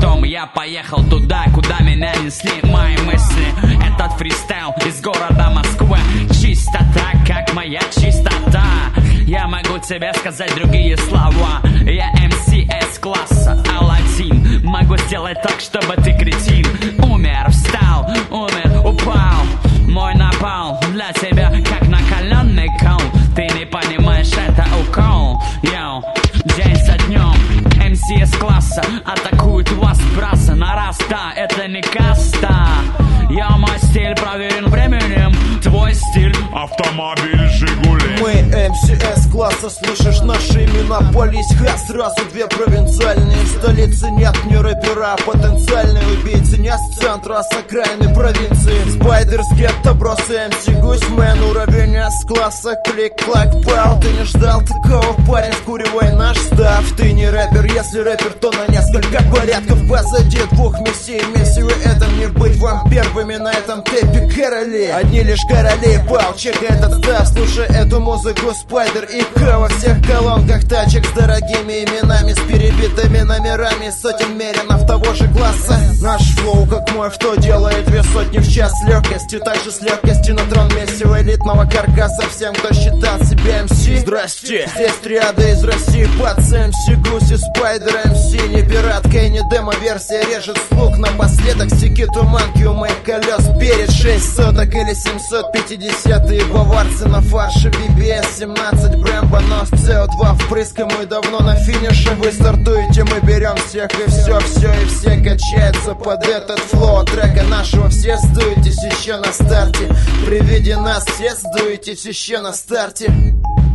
потом я поехал туда, куда меня несли мои мысли. Этот фристайл из города Москвы. Чистота, как моя чистота. Я могу тебе сказать другие слова. Я MC S-класса, Аладдин. Могу сделать так, чтобы ты, кретин, умер, встал, умер, упал. Мой напал для тебя, как накаленный кол. Ты не понимаешь, это укол. Йоу, день за днем MC S-класса атакуют вас, браться на раз, да, это не каста. Я мой стиль проверен временем. Твой стиль автомобиль Жигули. Мы МС класса, слышишь наши имена? Полиська, сразу две провинциальные столицы. Нет ни рэпера, потенциальные убийцы. Не с центра, а с окраины провинции. Спайдерс, гетто, брос, МС Гусьмен. Уровень С-класса, клик-клак, пау. Ты не ждал такого, парень, вкуривай наш став. Ты не рэпер, если рэпер, то на несколько порядков позади двух мессий. Миссию это не быть вам первыми на этом тейпе короли. Одни лишь короли, пау, чекай этот став. Слушай эту музыку, Спайдер и К во всех колонках тачек с дорогими именами, с перебитыми номерами, сотен меренов того же класса. Наш флоу, как мой, что делает 2 сотни в час с легкостью. Также с легкостью на трон мессива элитного каркаса. Всем, кто считал себя МС, здрасте. Здесь триады из России, пац, МС Гуси, Спайдер, МС. Не пиратка и не демо-версия, режет слух напоследок. Стеки туманки у моих колес перед 6 соток или 750-е баварцы на фарше. BBS 17, Брэмбо, нос, CO2 впрыском. Мы давно на финише, вы стартуете, мы берем всех и все и все качаются под этот флоу трека нашего. Все сдуетесь еще на старте, при виде нас все сдуетесь еще на старте.